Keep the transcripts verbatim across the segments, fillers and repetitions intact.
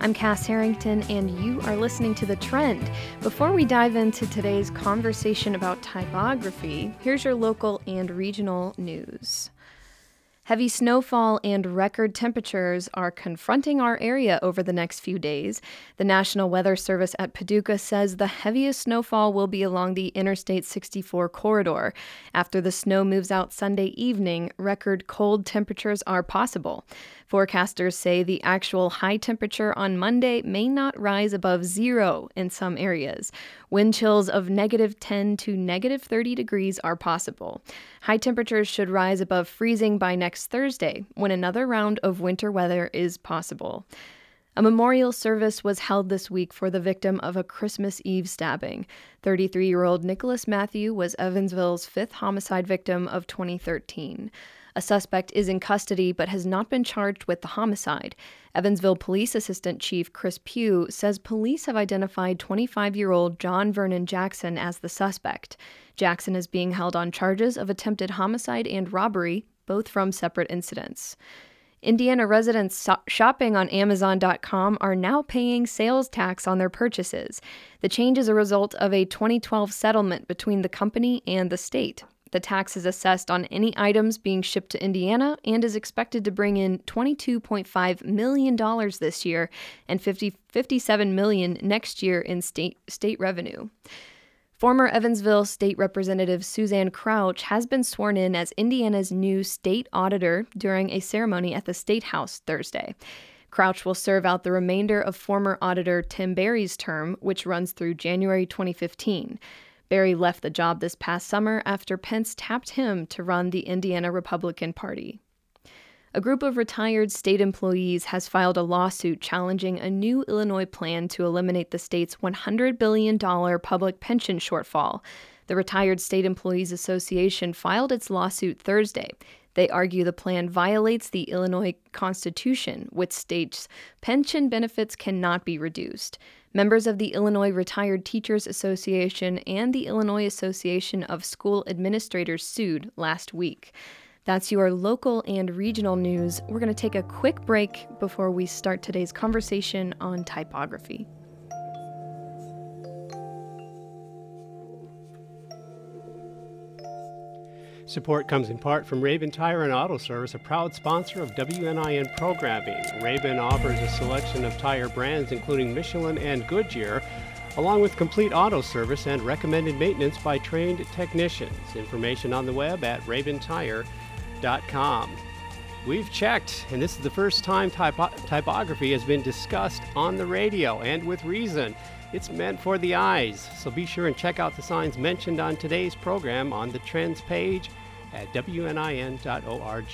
I'm Cass Harrington, and you are listening to The Trend. Before we dive into today's conversation about typography, here's your local and regional news. Heavy snowfall and record temperatures are confronting our area over the next few days. The National Weather Service at Paducah says the heaviest snowfall will be along the Interstate sixty-four corridor. After the snow moves out Sunday evening, record cold temperatures are possible. Forecasters say the actual high temperature on Monday may not rise above zero in some areas. Wind chills of negative ten to negative thirty degrees are possible. High temperatures should rise above freezing by next Thursday, when another round of winter weather is possible. A memorial service was held this week for the victim of a Christmas Eve stabbing. thirty-three-year-old Nicholas Matthew was Evansville's fifth homicide victim of twenty thirteen. A suspect is in custody but has not been charged with the homicide. Evansville Police Assistant Chief Chris Pugh says police have identified twenty-five-year-old John Vernon Jackson as the suspect. Jackson is being held on charges of attempted homicide and robbery, both from separate incidents. Indiana residents so- shopping on Amazon dot com are now paying sales tax on their purchases. The change is a result of a twenty twelve settlement between the company and the state. The tax is assessed on any items being shipped to Indiana and is expected to bring in twenty-two point five million dollars this year and fifty, fifty-seven million dollars next year in state, state revenue. Former Evansville State Representative Suzanne Crouch has been sworn in as Indiana's new state auditor during a ceremony at the State House Thursday. Crouch will serve out the remainder of former auditor Tim Berry's term, which runs through January twenty fifteen. Berry left the job this past summer after Pence tapped him to run the Indiana Republican Party. A group of retired state employees has filed a lawsuit challenging a new Illinois plan to eliminate the state's one hundred billion dollars public pension shortfall. The Retired State Employees Association filed its lawsuit Thursday. They argue the plan violates the Illinois Constitution, which states pension benefits cannot be reduced. Members of the Illinois Retired Teachers Association and the Illinois Association of School Administrators sued last week. That's your local and regional news. We're going to take a quick break before we start today's conversation on typography. Support comes in part from Rabin Tire and Auto Service, a proud sponsor of W N I N programming. Rabin offers a selection of tire brands including Michelin and Goodyear, along with complete auto service and recommended maintenance by trained technicians. Information on the web at rabin tire dot com. We've checked, and this is the first time typo- typography has been discussed on the radio, and with reason. It's meant for the eyes, so be sure and check out the signs mentioned on today's program on the Trends page at W N I N dot org.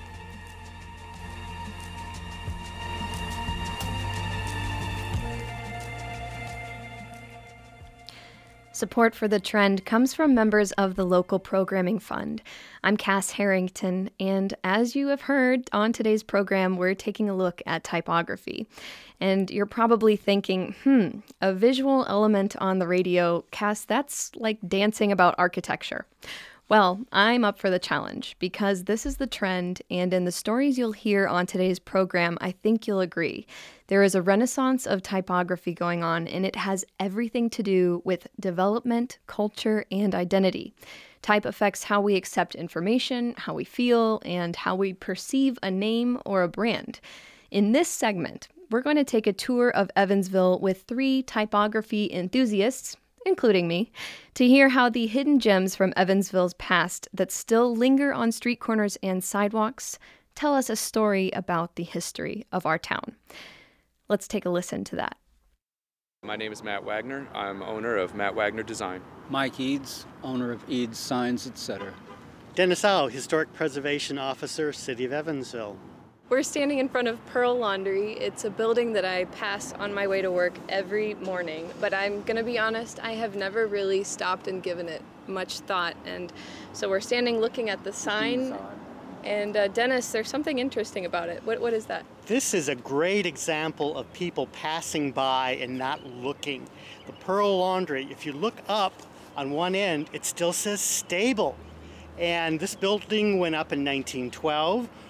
Support for The Trend comes from members of the Local Programming Fund. I'm Cass Harrington, and as you have heard on today's program, we're taking a look at typography. And you're probably thinking, hmm, a visual element on the radio, Cass, that's like dancing about architecture. Well, I'm up for the challenge because this is the trend, and in the stories you'll hear on today's program, I think you'll agree. There is a renaissance of typography going on, and it has everything to do with development, culture, and identity. Type affects how we accept information, how we feel, and how we perceive a name or a brand. In this segment, we're going to take a tour of Evansville with three typography enthusiasts, including me, to hear how the hidden gems from Evansville's past that still linger on street corners and sidewalks tell us a story about the history of our town. Let's take a listen to that. My name is Matt Wagner. I'm owner of Matt Wagner Design. Mike Eads, owner of Eads Signs, et cetera. Dennis Au, Historic Preservation Officer, City of Evansville. We're standing in front of Pearl Laundry. It's a building that I pass on my way to work every morning, but I'm gonna be honest, I have never really stopped and given it much thought. And so we're standing looking at the sign, and uh, Dennis, there's something interesting about it. What What is that? This is a great example of people passing by and not looking. The Pearl Laundry, if you look up on one end, it still says stable. And this building went up in nineteen twelve.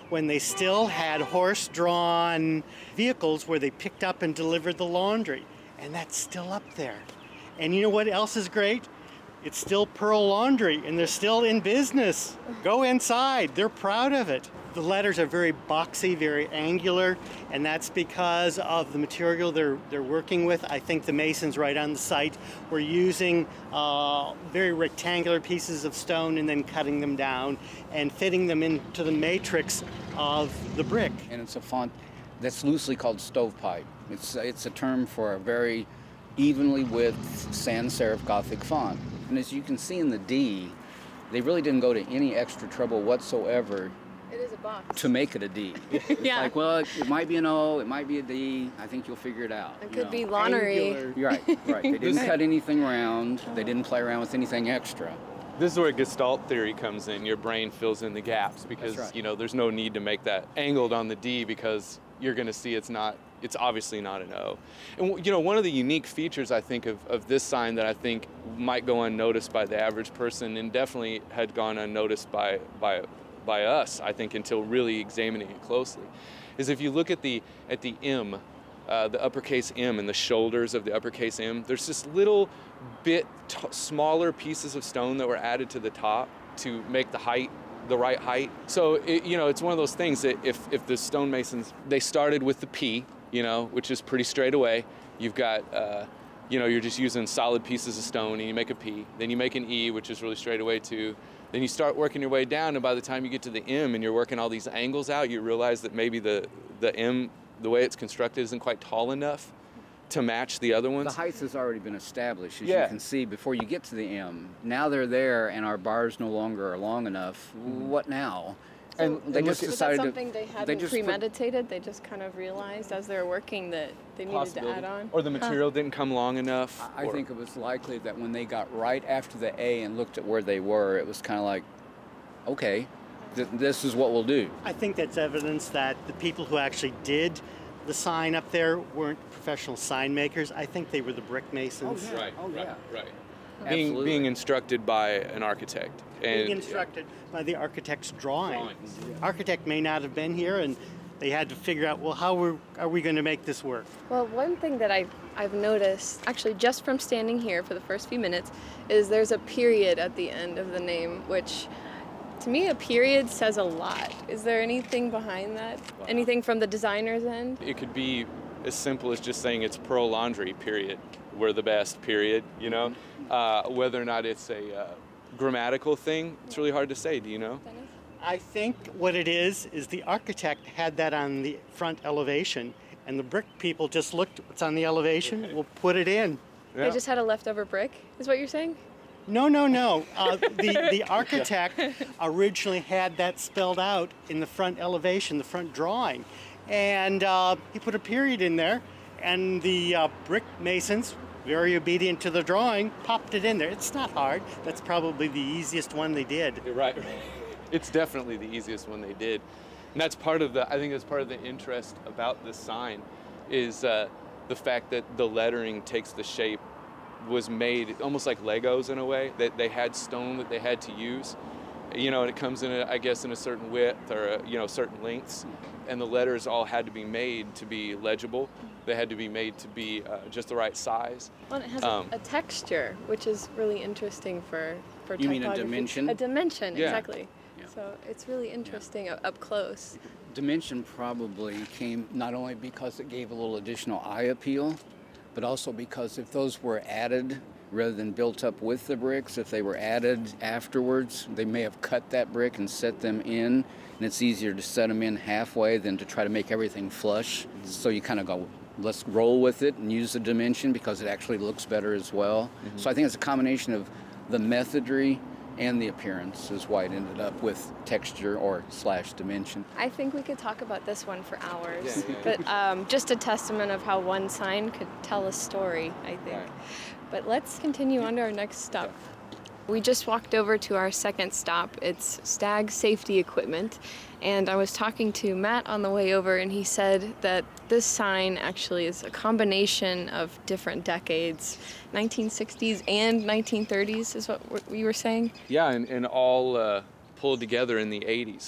when they still had horse-drawn vehicles where they picked up and delivered the laundry. And that's still up there. And you know what else is great? It's still Pearl Laundry, and they're still in business. Go inside. They're proud of it. The letters are very boxy, very angular, and that's because of the material they're they're working with. I think the masons right on the site were using uh, very rectangular pieces of stone and then cutting them down and fitting them into the matrix of the brick. And it's a font that's loosely called stovepipe. It's, it's a term for a very evenly width sans serif Gothic font. And as you can see in the D, they really didn't go to any extra trouble whatsoever It is a box. to make it a D. It's Yeah. like, well, it, it might be an O, it might be a D. I think you'll figure it out. It you could know. be laundry. Angular. You're right, right. They didn't cut anything around. They didn't play around with anything extra. This is where Gestalt theory comes in. Your brain fills in the gaps because That's right. you know there's no need to make that angled on the D because you're going to see it's not. It's obviously not an O. And you know one of the unique features I think of, of this sign that I think might go unnoticed by the average person and definitely had gone unnoticed by by by us I think until really examining it closely, is if you look at the at the M. Uh, the uppercase M and the shoulders of the uppercase M, there's this little bit t- smaller pieces of stone that were added to the top to make the height the right height. So it, you know it's one of those things that if if the stonemasons, they started with the P, you know, which is pretty straight away. You've got uh, you know you're just using solid pieces of stone and you make a P. Then you make an E, which is really straight away too. Then you start working your way down, and by the time you get to the M and you're working all these angles out, you realize that maybe the the M, the way it's constructed, isn't quite tall enough to match the other ones. The height has already been established, as Yeah. you can see, before you get to the M. Now they're there, and our bars no longer are long enough. What now? And they and just look at- Was decided that to- something they they hadn't just put- premeditated? They just kind of realized as they were working that they needed to possibility. add on? Or the material didn't come long enough. I or- think it was likely that when they got right after the A and looked at where they were, it was kind of like, okay, th- this is what we'll do. I think that's evidence that the people who actually did the sign up there weren't professional sign makers. I think they were the brick masons. yeah. Right, Oh, right, yeah. right. Being, Absolutely. being instructed by an architect. And, Being instructed by the architect's drawing. Drawings. Architect may not have been here, and they had to figure out, well, how are, are we going to make this work? Well, one thing that I've, I've noticed, actually just from standing here for the first few minutes, is there's a period at the end of the name, which to me a period says a lot. Is there anything behind that? Wow. Anything from the designer's end? It could be as simple as just saying it's Pearl Laundry, period. We're the best, period, you know? Uh, whether or not it's a uh, grammatical thing, it's really hard to say, do you know? Dennis? I think what it is, is the architect had that on the front elevation, and the brick people just looked, what's on the elevation, we'll put it in. Yeah. They just had a leftover brick, is what you're saying? No, no, no. Uh, the, the architect originally had that spelled out in the front elevation, the front drawing. And uh, he put a period in there, and the uh, brick masons, very obedient to the drawing, popped it in there. It's not hard. That's probably the easiest one they did. You're right. It's definitely the easiest one they did. And that's part of the, I think that's part of the interest about this sign is uh, the fact that the lettering takes the shape, was made almost like Legos in a way, that they had stone that they had to use. You know, and it comes in, a, I guess, in a certain width or, a, you know, certain lengths. And the letters all had to be made to be legible. They had to be made to be uh, just the right size. Well, it has Um, a, a texture, which is really interesting for, for You mean a typography. dimension? A dimension, Yeah. exactly. Yeah. So it's really interesting up up close. Dimension probably came not only because it gave a little additional eye appeal, but also because if those were added rather than built up with the bricks, if they were added afterwards, they may have cut that brick and set them in, and it's easier to set them in halfway than to try to make everything flush. So you kind of go, let's roll with it and use the dimension because it actually looks better as well. Mm-hmm. So I think it's a combination of the methodry and the appearance is why it ended up with texture or slash dimension. I think we could talk about this one for hours, Yeah, yeah, but um, just a testament of how one sign could tell a story, I think. Right. But let's continue on to our next stop. We just walked over to our second stop. It's Stag Safety Equipment. And I was talking to Matt on the way over, and he said that this sign actually is a combination of different decades, nineteen sixties and nineteen thirties is what we were saying. Yeah, and, and all uh, pulled together in the eighties.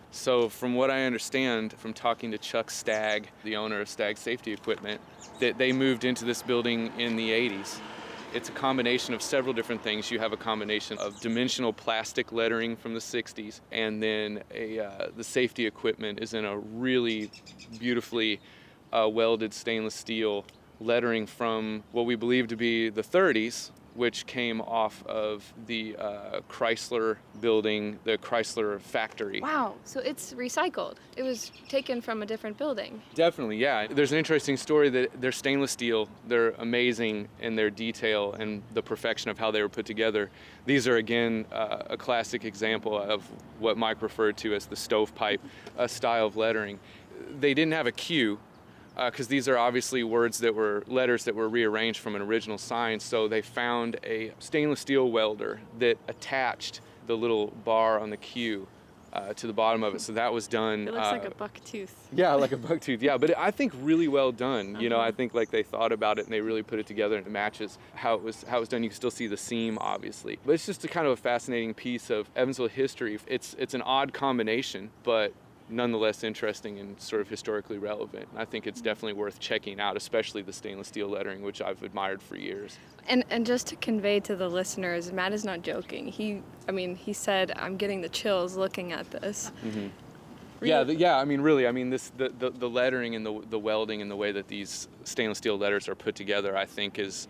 So from what I understand from talking to Chuck Stagg, the owner of Stagg Safety Equipment, that they moved into this building in the eighties. It's a combination of several different things. You have a combination of dimensional plastic lettering from the sixties, and then a, uh, the safety equipment is in a really beautifully uh, welded stainless steel lettering from what we believe to be the thirties, which came off of the uh, Chrysler building, the Chrysler factory. Wow, so it's recycled. It was taken from a different building. Definitely, yeah. There's an interesting story that they're stainless steel. They're amazing in their detail and the perfection of how they were put together. These are, again, uh, a classic example of what Mike referred to as the stovepipe uh, style of lettering. They didn't have a Q, because uh, these are obviously words that were, letters that were rearranged from an original sign, so they found a stainless steel welder that attached the little bar on the Q uh, to the bottom of it, so that was done. It looks uh, like a buck tooth. Yeah, like a buck tooth, yeah, but I think really well done. Uh-huh. You know, I think like they thought about it and they really put it together and it matches how it was how it was done. You can still see the seam, obviously. But it's just a kind of a fascinating piece of Evansville history. It's, it's an odd combination, but nonetheless interesting and sort of historically relevant. I think it's definitely worth checking out, especially the stainless steel lettering, which I've admired for years. And and just to convey to the listeners, Matt is not joking. He, I mean, he said, "I'm getting the chills looking at this." Mm-hmm. Yeah, the, yeah. I mean, really. I mean, this the, the, the lettering and the the welding and the way that these stainless steel letters are put together, I think, is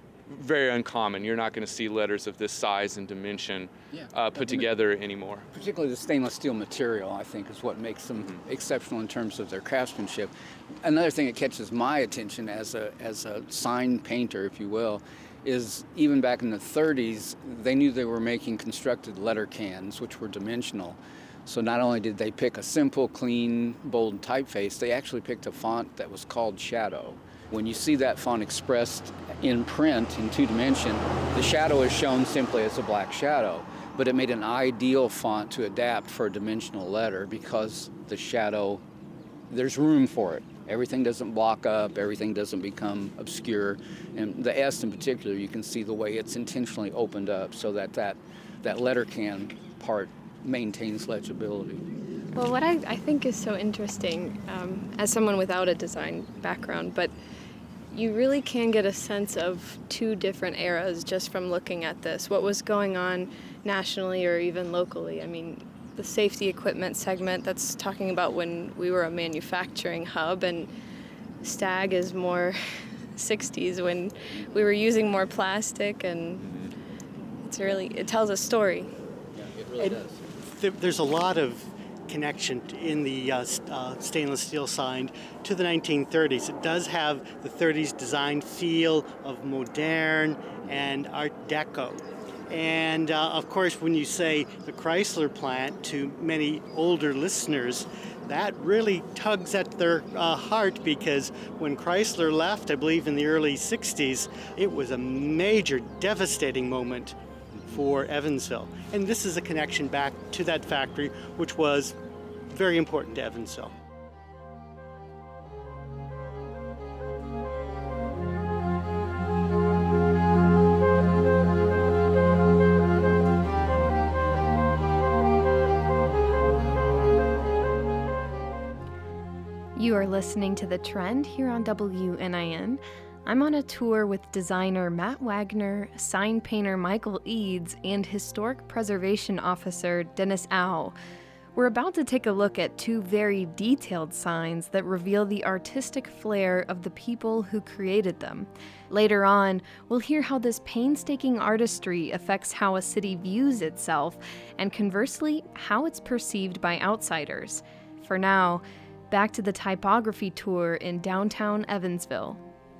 very uncommon. You're not going to see letters of this size and dimension Yeah. uh, put together anymore. Particularly the stainless steel material, I think, is what makes them mm-hmm. exceptional in terms of their craftsmanship. Another thing that catches my attention as a as a sign painter, if you will, is even back in the thirties, they knew they were making constructed letter cans, which were dimensional. So not only did they pick a simple, clean, bold typeface, they actually picked a font that was called Shadow. When you see that font expressed in print in two dimension, the shadow is shown simply as a black shadow, but it made an ideal font to adapt for a dimensional letter because the shadow, there's room for it. Everything doesn't block up, everything doesn't become obscure, and the S in particular, you can see the way it's intentionally opened up so that that, that letter can part maintains legibility. Well, what I, I think is so interesting, um, as someone without a design background, but you really can get a sense of two different eras just from looking at this. What was going on nationally or even locally? I mean, the safety equipment segment, that's talking about when we were a manufacturing hub, and Stagg is more sixties when we were using more plastic, and it's really, it tells a story. Yeah, it really And does. th- there's a lot of connection in the uh, st- uh, stainless steel sign to the nineteen thirties. It does have the thirties design feel of modern and Art Deco. And uh, of course, when you say the Chrysler plant to many older listeners, that really tugs at their uh, heart, because when Chrysler left, I believe in the early sixties, it was a major devastating moment for Evansville. And this is a connection back to that factory, which was very important to Evansville. You are listening to The Trend here on W N I N. I'm on a tour with designer Matt Wagner, sign painter Michael Eads, and historic preservation officer Dennis Au. We're about to take a look at two very detailed signs that reveal the artistic flair of the people who created them. Later on, we'll hear how this painstaking artistry affects how a city views itself, and conversely, how it's perceived by outsiders. For now, back to the typography tour in downtown Evansville.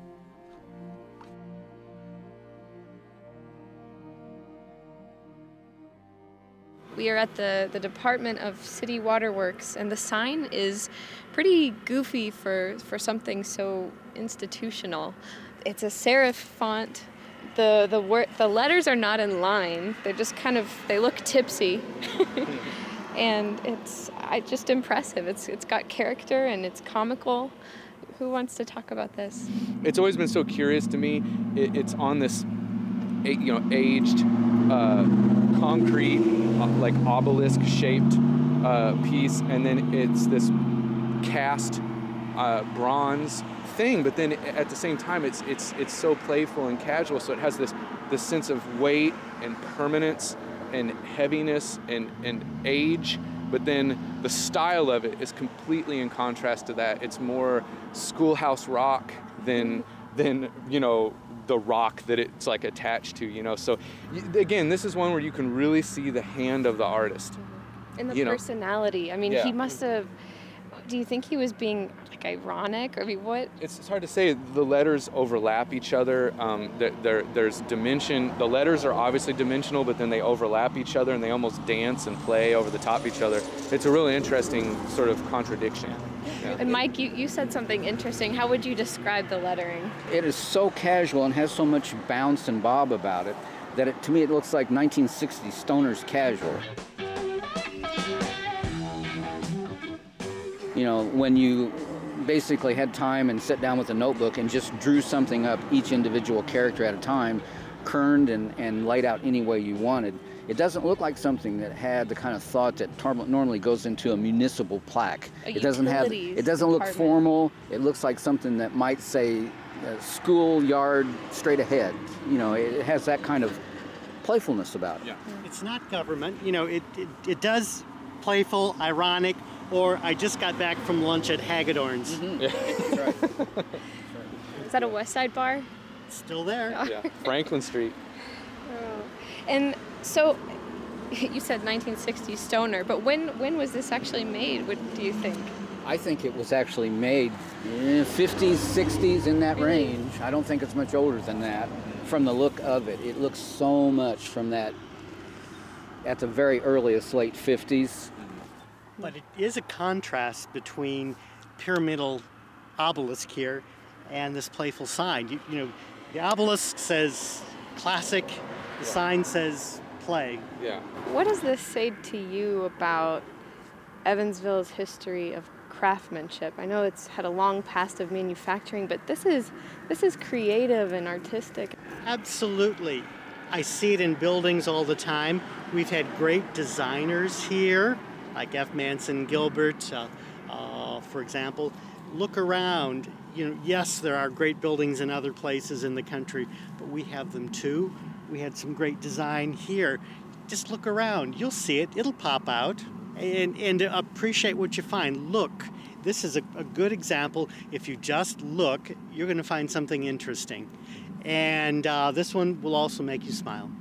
We are at the, the Department of City Waterworks, and the sign is pretty goofy for, for something so institutional. It's a serif font. The the wor- the letters are not in line. They're just kind of, they look tipsy. And it's I, just impressive. It's It's got character and it's comical. Who wants to talk about this? It's always been so curious to me. It, it's on this, you know, aged uh, concrete, uh, like obelisk-shaped uh, piece, and then it's this cast uh, bronze thing, but then at the same time it's it's it's so playful and casual, so it has this this sense of weight and permanence and heaviness and, and age, but then the style of it is completely in contrast to that. It's more Schoolhouse Rock than than you know the rock that it's like attached to, you know. So again, this is one where you can really see the hand of the artist and the you personality. Know. I mean, yeah. he must have. Do you think he was being like ironic? I mean, what? It's, it's hard to say. The letters overlap each other. Um, there, there, there's dimension. The letters are obviously dimensional, but then they overlap each other and they almost dance and play over the top of each other. It's a really interesting sort of contradiction. Yeah. And Mike, you, you said something interesting. How would you describe the lettering? It is so casual and has so much bounce and bob about it that it, to me it looks like nineteen sixties Stoner's casual. You know, when you basically had time and sat down with a notebook and just drew something up, each individual character at a time, kerned and, and laid out any way you wanted, it doesn't look like something that had the kind of thought that tar- normally goes into a municipal plaque. A it doesn't have. It doesn't look department. formal. It looks like something that might say uh, schoolyard straight ahead. You know, it, it has that kind of playfulness about it. Yeah. It's not government. You know, it, it, it does playful, ironic, or I just got back from lunch at Hagedorn's. Mm-hmm. Yeah. That's right. Is that a West Side bar? It's still there. Yeah. Franklin Street. Oh. And so, you said nineteen sixties Stoner, but when when was this actually made? What do you think? I think it was actually made in fifties, sixties, in that Really? range. I don't think it's much older than that. From the look of it, it looks so much from that at the very earliest late fifties. But it is a contrast between pyramidal obelisk here and this playful sign. You, you know, the obelisk says classic, the sign says play. Yeah. What does this say to you about Evansville's history of craftsmanship? I know it's had a long past of manufacturing, but this is this is creative and artistic. Absolutely. I see it in buildings all the time. We've had great designers here, like F. Manson Gilbert, uh, uh, for example. Look around. You know, yes, there are great buildings in other places in the country, but we have them too. We had some great design here. Just look around. You'll see it. It'll pop out. And, and appreciate what you find. Look, this is a, a good example. If you just look, you're going to find something interesting. And uh, this one will also make you smile.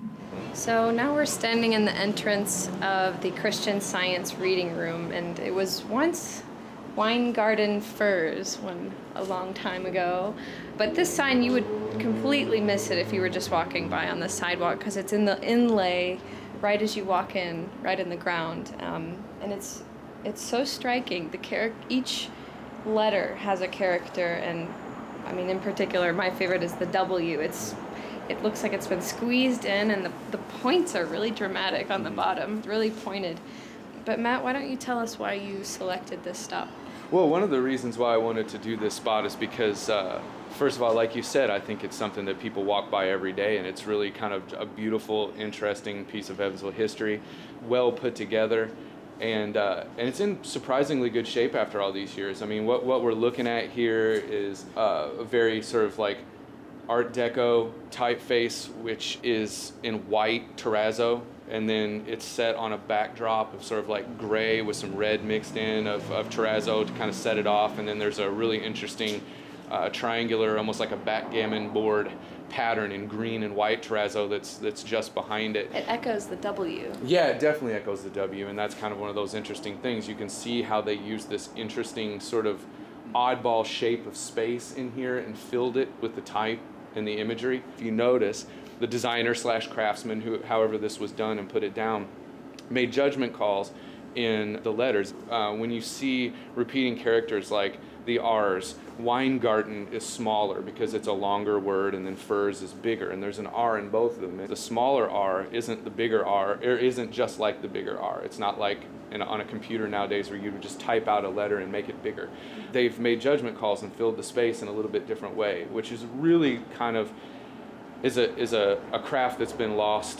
So now we're standing in the entrance of the Christian Science Reading Room, and it was once Weingarten Furs one a long time ago. But this sign, you would completely miss it if you were just walking by on the sidewalk, because it's in the inlay right as you walk in, right in the ground. Um, and it's it's so striking. The char- each letter has a character, and I mean, in particular, my favorite is the W. It's It looks like it's been squeezed in, and the, the points are really dramatic on the bottom, really pointed. But Matt, why don't you tell us why you selected this stop? Well, one of the reasons why I wanted to do this spot is because, uh, first of all, like you said, I think it's something that people walk by every day, and it's really kind of a beautiful, interesting piece of Evansville history, well put together, and uh, and it's in surprisingly good shape after all these years. I mean, what, what we're looking at here is uh, a very sort of like Art Deco typeface, which is in white terrazzo, and then it's set on a backdrop of sort of like gray with some red mixed in of, of terrazzo to kind of set it off, and then there's a really interesting uh, triangular, almost like a backgammon board pattern in green and white terrazzo that's that's just behind it. It echoes the W. Yeah, it definitely echoes the W, and that's kind of one of those interesting things. You can see how they use this interesting sort of oddball shape of space in here and filled it with the type and the imagery. If you notice, the designer slash craftsman, who, however this was done and put it down, made judgment calls in the letters. Uh, when you see repeating characters like the R's, Weingarten is smaller because it's a longer word, and then Furs is bigger, and there's an R in both of them. The smaller R isn't the bigger R, or isn't just like the bigger R. It's not like in, on a computer nowadays where you would just type out a letter and make it bigger. They've made judgment calls and filled the space in a little bit different way, which is really kind of is a is a, a craft that's been lost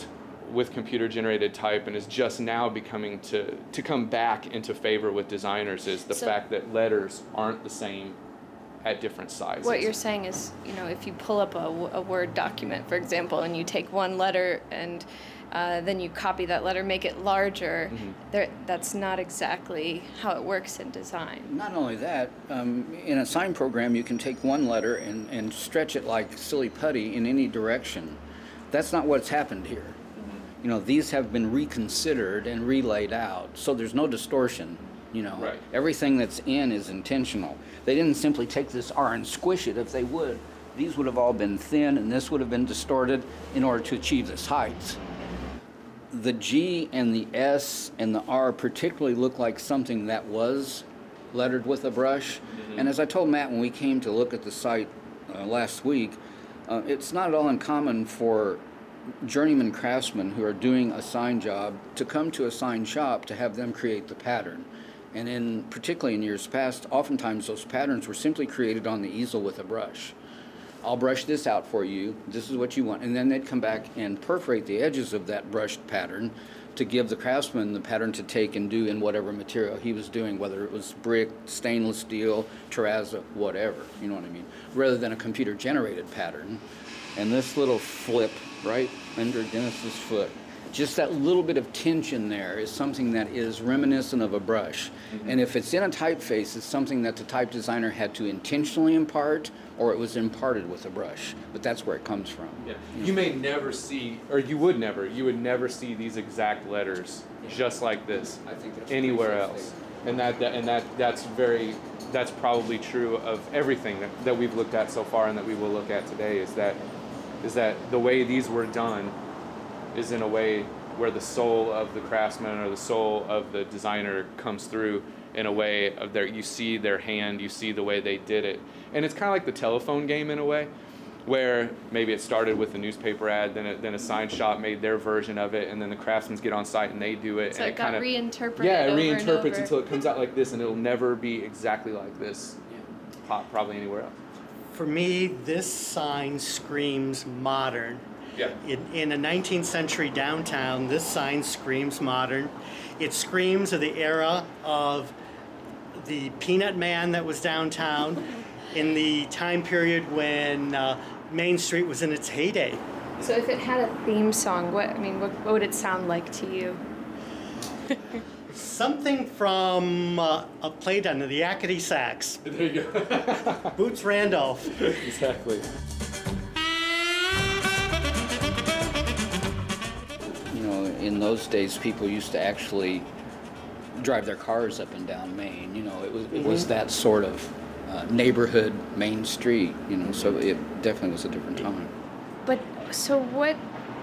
with computer-generated type and is just now becoming to, to come back into favor with designers is the So- fact that letters aren't the same at different sizes. What you're saying is, you know, if you pull up a, w- a Word document, for example, and you take one letter and uh, then you copy that letter, make it larger, Mm-hmm. there, that's not exactly how it works in design. Not only that, um, in a sign program, you can take one letter and, and stretch it like silly putty in any direction. That's not what's happened here. You know, these have been reconsidered and relaid out, so there's no distortion, you know. Right. Everything that's in is intentional. They didn't simply take this R and squish it. If they would, these would have all been thin and this would have been distorted in order to achieve this height. The G and the S and the R particularly look like something that was lettered with a brush. Mm-hmm. And as I told Matt when we came to look at the site uh, last week, uh, it's not at all uncommon for journeyman craftsmen who are doing a sign job to come to a sign shop to have them create the pattern. And in particularly in years past, oftentimes those patterns were simply created on the easel with a brush. I'll brush this out for you, this is what you want, and then they'd come back and perforate the edges of that brushed pattern to give the craftsman the pattern to take and do in whatever material he was doing, whether it was brick, stainless steel, terrazzo, whatever, you know what I mean, rather than a computer generated pattern. And this little flip right under Dennis's foot, just that little bit of tension there is something that is reminiscent of a brush. Mm-hmm. And if it's in a typeface, it's something that the type designer had to intentionally impart, or it was imparted with a brush. But that's where it comes from. Yeah. You You know? may never see, or you would never, you would never see these exact letters just like this I think that's anywhere pretty else. safe. And that, that and that that's very that's probably true of everything that, that we've looked at so far and that we will look at today is that is that the way these were done is in a way where the soul of the craftsman or the soul of the designer comes through in a way of their, you see their hand, you see the way they did it. And it's kind of like the telephone game in a way, where maybe it started with a newspaper ad, then a, then a sign shop made their version of it, and then the craftsmen get on site and they do it. So and it got kinda, reinterpreted Yeah, it over reinterprets and over. until it comes out like this, and it'll never be exactly like this, po- probably anywhere else. For me, this sign screams modern. Yeah. In, in a nineteenth century downtown, this sign screams modern. It screams of the era of the Peanut Man that was downtown in the time period when uh, Main Street was in its heyday. So if it had a theme song, what I mean, what, what would it sound like to you? Something from uh, a play done of the Yakety Sax. There you go. Boots Randolph. Exactly. You know, in those days, people used to actually drive their cars up and down Main. You know, it was it was that sort of uh, neighborhood Main Street. You know, so it definitely was a different time. But so what?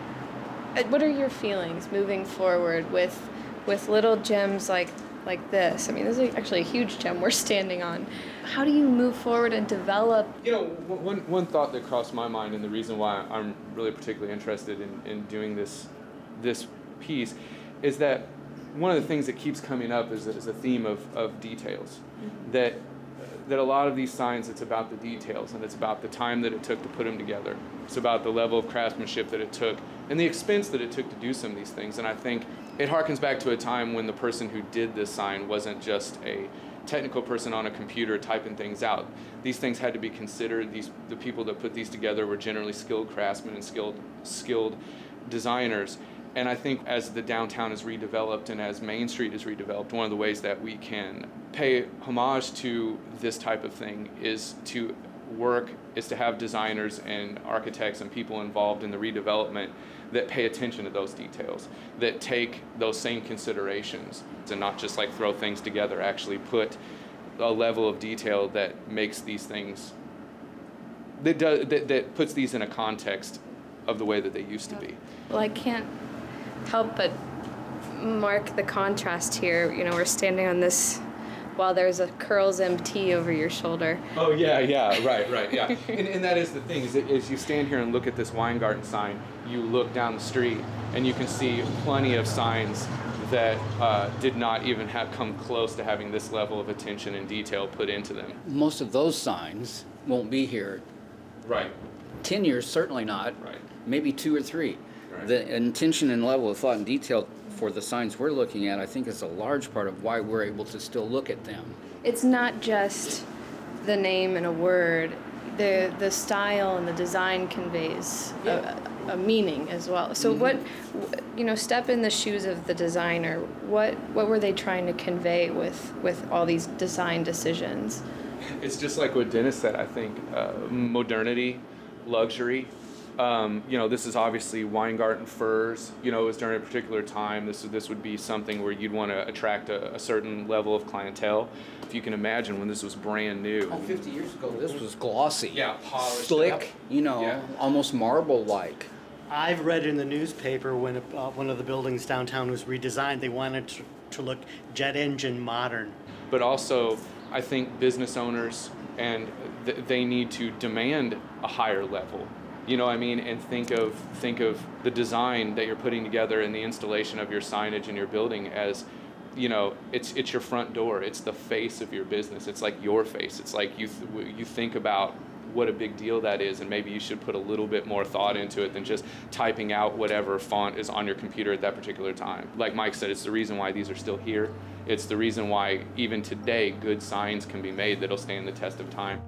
uh, What are your feelings moving forward with with little gems like like this? I mean, this is actually a huge gem we're standing on. How do you move forward and develop? You know, one, one thought that crossed my mind, and the reason why I'm really particularly interested in, in doing this this piece, is that one of the things that keeps coming up is, is a theme of, of details. Mm-hmm. That that a lot of these signs, it's about the details, and it's about the time that it took to put them together. It's about the level of craftsmanship that it took, and the expense that it took to do some of these things. And I think it harkens back to a time when the person who did this sign wasn't just a technical person on a computer typing things out. These things had to be considered. These the people that put these together were generally skilled craftsmen and skilled skilled designers. And I think as the downtown is redeveloped and as Main Street is redeveloped, one of the ways that we can pay homage to this type of thing is to work, is to have designers and architects and people involved in the redevelopment that pay attention to those details, that take those same considerations, and not just like throw things together, actually put a level of detail that makes these things, that, does, that, that puts these in a context of the way that they used to be. Well, I can't help but mark the contrast here. You know, we're standing on this while there's a Curls M T over your shoulder. Oh yeah, yeah, right, right, yeah. and, and that is the thing, is that as you stand here and look at this Weingarten sign, you look down the street and you can see plenty of signs that uh, did not even have come close to having this level of attention and detail put into them. Most of those signs won't be here. Right. Ten years, certainly not. Right. Maybe two or three. The intention and level of thought and detail for the signs we're looking at, I think, is a large part of why we're able to still look at them. It's not just the name and a word. The the style and the design conveys Yeah. a, a meaning as well. So Mm-hmm. what, you know, step in the shoes of the designer. What what were they trying to convey with, with all these design decisions? It's just like what Dennis said, I think. Uh, modernity, luxury. Um, you know, this is obviously Weingarten Furs. You know, it was during a particular time. This this would be something where you'd want to attract a, a certain level of clientele. If you can imagine when this was brand new. Oh, fifty years ago, this was glossy. Yeah, polished. Slick, Yep. you know, Yeah. almost marble-like. I've read in the newspaper when uh, one of the buildings downtown was redesigned, they wanted to, to look jet engine modern. But also, I think business owners and th- they need to demand a higher level. You know what I mean? And think of think of the design that you're putting together and the installation of your signage in your building as, you know, it's it's your front door. It's the face of your business. It's like your face. It's like you th- you think about what a big deal that is, and maybe you should put a little bit more thought into it than just typing out whatever font is on your computer at that particular time. Like Mike said, it's the reason why these are still here. It's the reason why even today good signs can be made that'll stand the test of time.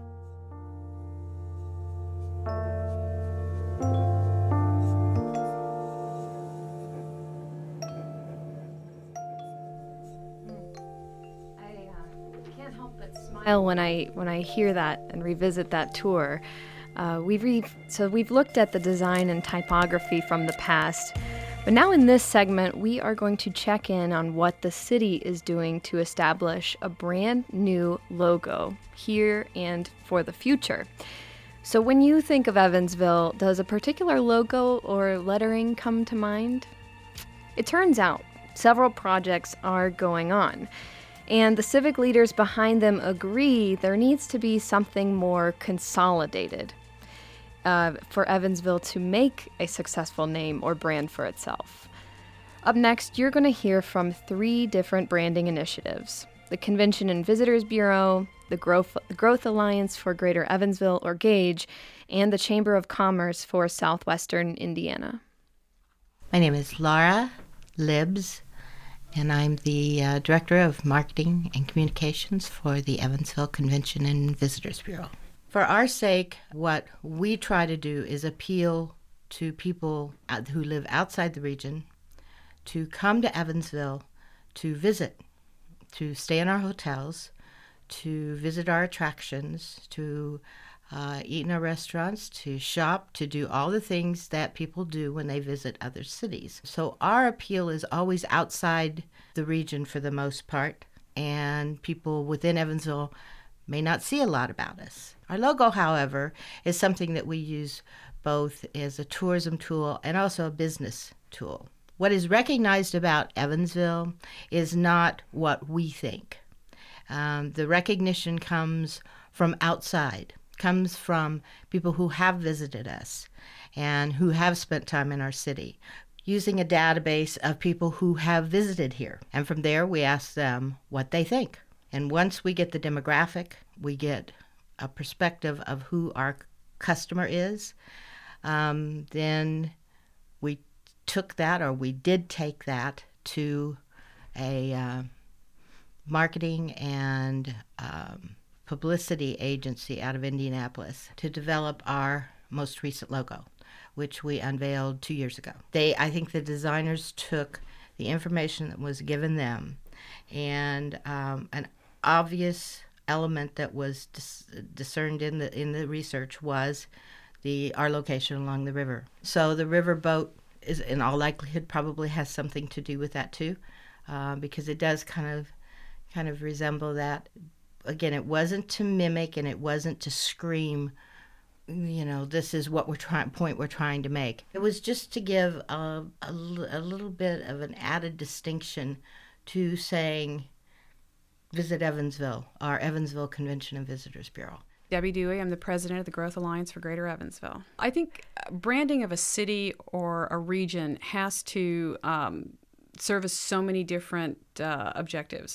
Smile when I when I hear that and revisit that tour. Uh, we've re- so we've looked at the design and typography from the past, but now in this segment we are going to check in on what the city is doing to establish a brand new logo here and for the future. So when you think of Evansville, does a particular logo or lettering come to mind? It turns out several projects are going on. And the civic leaders behind them agree there needs to be something more consolidated uh, for Evansville to make a successful name or brand for itself. Up next, you're going to hear from three different branding initiatives: the Convention and Visitors Bureau, the Growth, Growth Alliance for Greater Evansville, or GAGE, and the Chamber of Commerce for Southwestern Indiana. My name is Laura Libbs, and I'm the uh, Director of Marketing and Communications for the Evansville Convention and Visitors Bureau. For our sake, what we try to do is appeal to people out- who live outside the region to come to Evansville to visit, to stay in our hotels, to visit our attractions, to uh, eat in our restaurants, to shop, to do all the things that people do when they visit other cities. So our appeal is always outside the region for the most part, and people within Evansville may not see a lot about us. Our logo, however, is something that we use both as a tourism tool and also a business tool. What is recognized about Evansville is not what we think. Um, the recognition comes from outside, comes from people who have visited us and who have spent time in our city, using a database of people who have visited here. And from there, we ask them what they think. And once we get the demographic, we get a perspective of who our customer is, um, then we took that, or we did take that, to a uh, marketing and um, publicity agency out of Indianapolis to develop our most recent logo, which we unveiled two years ago. They, I think the designers took the information that was given them, and um, an obvious element that was dis- discerned in the in the research was the our location along the river. So the river boat is, in all likelihood, probably has something to do with that too, uh, because it does kind of kind of resemble that. Again, it wasn't to mimic, and it wasn't to scream, you know, this is what we're trying point we're trying to make. It was just to give a, a, a little bit of an added distinction to saying, visit Evansville, our Evansville Convention and Visitors Bureau. Debbie Dewey, I'm the president of the Growth Alliance for Greater Evansville. I think branding of a city or a region has to um, service so many different uh, objectives.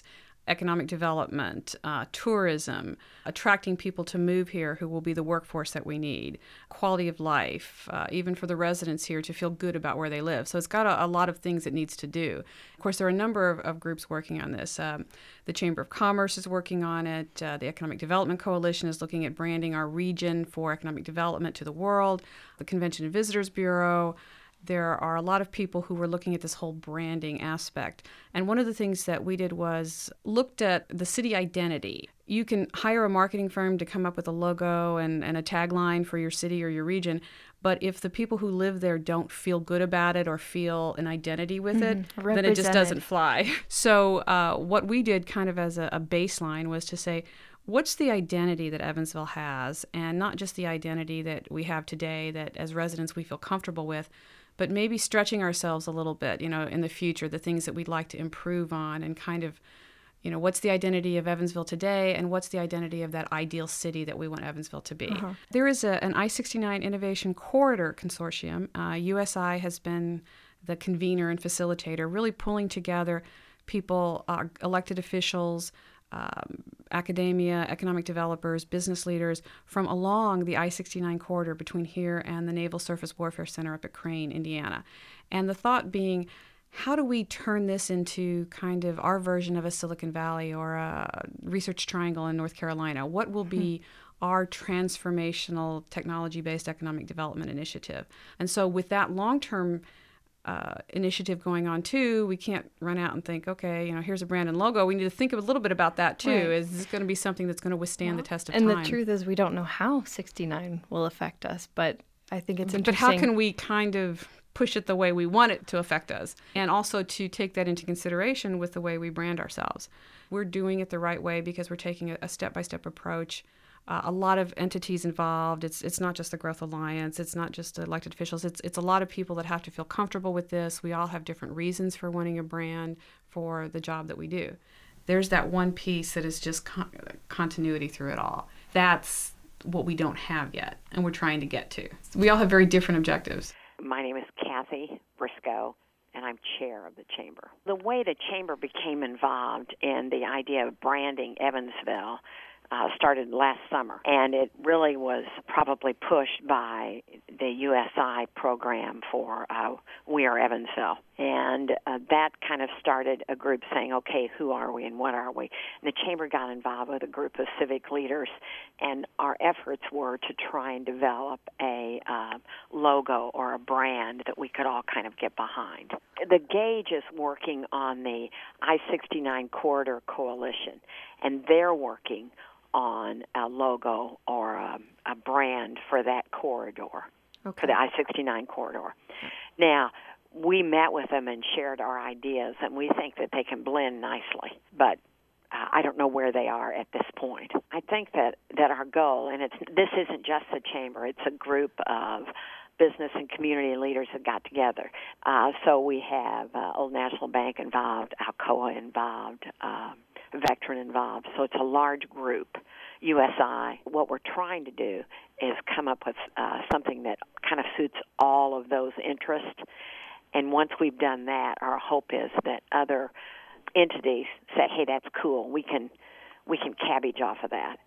economic development, uh, tourism, attracting people to move here who will be the workforce that we need, quality of life, uh, even for the residents here to feel good about where they live. So it's got a, a lot of things it needs to do. Of course, there are a number of, of groups working on this. Um, the Chamber of Commerce is working on it. Uh, the Economic Development Coalition is looking at branding our region for economic development to the world. The Convention and Visitors Bureau. There are a lot of people who were looking at this whole branding aspect. And one of the things that we did was looked at the city identity. You can hire a marketing firm to come up with a logo and, and a tagline for your city or your region, but if the people who live there don't feel good about it or feel an identity with it, mm-hmm. then it just doesn't fly. So uh, what we did kind of as a, a baseline was to say, what's the identity that Evansville has, and not just the identity that we have today that as residents we feel comfortable with, but maybe stretching ourselves a little bit, you know, in the future, the things that we'd like to improve on, and kind of, you know, what's the identity of Evansville today, and what's the identity of that ideal city that we want Evansville to be. Uh-huh. There is a, an I sixty-nine Innovation Corridor Consortium. Uh, U S I has been the convener and facilitator, really pulling together people, uh, elected officials, Um, academia, economic developers, business leaders from along the I sixty-nine corridor between here and the Naval Surface Warfare Center up at Crane, Indiana. And the thought being, how do we turn this into kind of our version of a Silicon Valley or a Research Triangle in North Carolina? What will be our transformational technology-based economic development initiative? And so with that long-term Uh, initiative going on too, we can't run out and think, okay, you know, here's a brand and logo. We need to think a little bit about that too. Right. Is this going to be something that's going to withstand well, the test of and time? And the truth is, we don't know how sixty-nine will affect us, but I think it's interesting. But how can we kind of push it the way we want it to affect us, and also to take that into consideration with the way we brand ourselves? We're doing it the right way because we're taking a, a step-by-step approach. Uh, a lot of entities involved. It's it's not just the Growth Alliance. It's not just elected officials. It's it's a lot of people that have to feel comfortable with this. We all have different reasons for wanting a brand for the job that we do. There's that one piece that is just con- continuity through it all. That's what we don't have yet, and we're trying to get to. We all have very different objectives. My name is Kathy Briscoe, and I'm chair of the Chamber. The way the Chamber became involved in the idea of branding Evansville Uh, started last summer, and it really was probably pushed by the U S I program for uh, We Are Evansville. And uh, that kind of started a group saying, okay, who are we and what are we? And the Chamber got involved with a group of civic leaders, and our efforts were to try and develop a uh, logo or a brand that we could all kind of get behind. The Gauge is working on the I sixty-nine Corridor Coalition, and they're working on a logo or a, a brand for that corridor, okay. for the I sixty-nine corridor. Now, we met with them and shared our ideas, and we think that they can blend nicely, but uh, I don't know where they are at this point. I think that, that our goal, and it's this isn't just the Chamber, it's a group of business and community leaders that got together. Uh, so we have uh, Old National Bank involved, Alcoa involved, um, Vectren involved. So it's a large group, U S I. What we're trying to do is come up with uh, something that kind of suits all of those interests. And once we've done that, our hope is that other entities say, hey, that's cool. We can, we can cabbage off of that.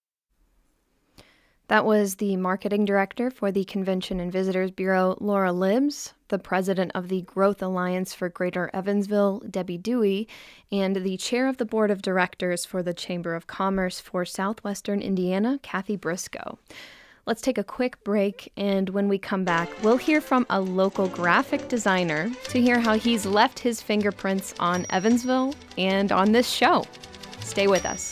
That was the marketing director for the Convention and Visitors Bureau, Laura Libbs, the president of the Growth Alliance for Greater Evansville, Debbie Dewey, and the chair of the board of directors for the Chamber of Commerce for Southwestern Indiana, Kathy Briscoe. Let's take a quick break, and when we come back, we'll hear from a local graphic designer to hear how he's left his fingerprints on Evansville and on this show. Stay with us.